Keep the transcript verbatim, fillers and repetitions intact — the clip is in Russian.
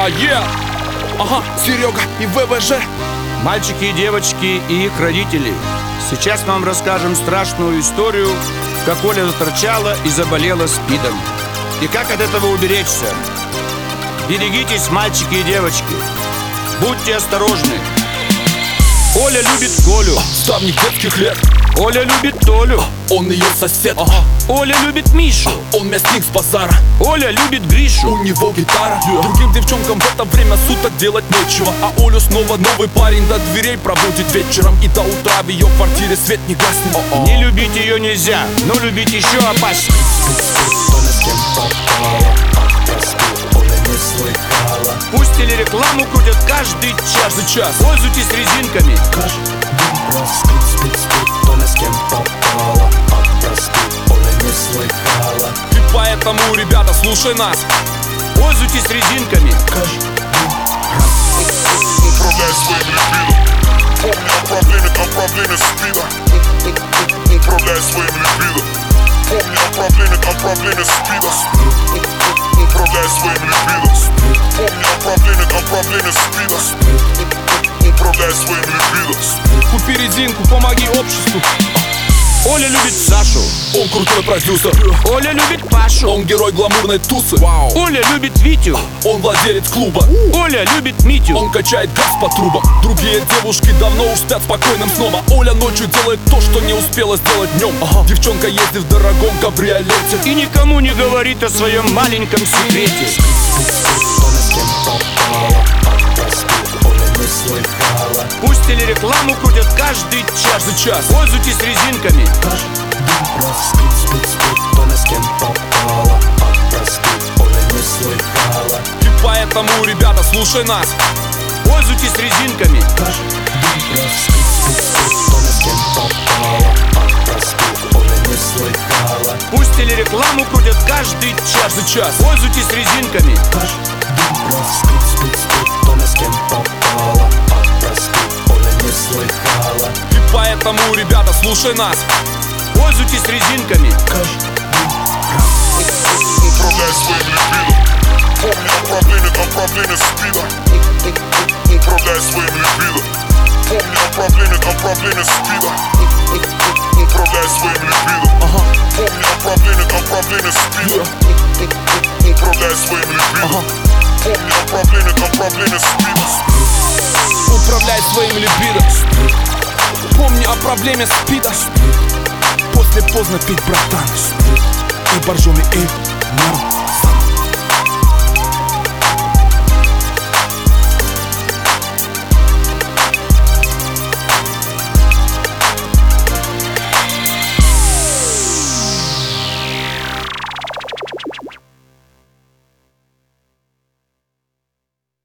А, е! Ага, Серега и ВВЖ. Мальчики и девочки и их родители, сейчас мы вам расскажем страшную историю, как Оля заторчала и заболела СПИДом. И как от этого уберечься. Берегитесь, мальчики и девочки. Будьте осторожны. Оля любит Колю С давних детских лет. Оля любит Толю. Он ее сосед. Ага. Оля любит Мишу. Он мясник с базара. Оля любит Гришу. У него гитара. yeah. Другим девчонкам в это время суток делать нечего. А Олю снова новый парень до дверей проводит вечером. И до утра в ее квартире свет не гаснет. О-о. Не любить ее нельзя, но любить еще опаснее. Пусть телерекламу крутят каждый час. Каждый час. Пользуйтесь резинками. И поэтому, ребята, слушай нас. Пользуйтесь резинками. Управляй своим либидо. Помни о проблеме, о проблеме СПИДа. Управляй своим либидо. Помни о проблеме, о проблеме СПИДа. Управляй своим либидо. Помни о проблеме, о проблеме СПИДа. Управляй своим либидо. Купи резинку, помоги обществу. Оля любит Сашу. Он крутой продюсер. Оля любит Пашу. Он герой гламурной тусы. Вау. Оля любит Витю. Он владелец клуба. Оля любит Митю. Он качает газ по трубам. Другие девушки давно уж спят спокойным сном. А Оля ночью делает то, что не успела сделать днем. Ага. Девчонка ездит в дорогом кабриолете И никому не говорит о своем маленьком секрете. Пусть телерекламу крутят каждый час. Каждый час. Пользуйтесь резинками. И поэтому, ребята, слушай нас. Пользуйтесь резинками. Пусть телерекламу крутят каждый час. Каждый час. Пользуйтесь резинками. И поэтому, ребята, слушай нас. Пользуйтесь резинками. Управляй своим либидо. Помни о проблеме, о проблеме СПИДа. Управляй своим либидо. Помни о проблеме, о проблеме СПИДа. Управляй своим либидо. Ага. Помни о проблеме, о проблеме СПИДа. Управляй своим либидо. Ага. Помни о проблеме, о проблеме СПИДа. Управляй своим либидо. Помни о проблеме СПИДа. После поздно пить, братан. И боржоми, и наркотики.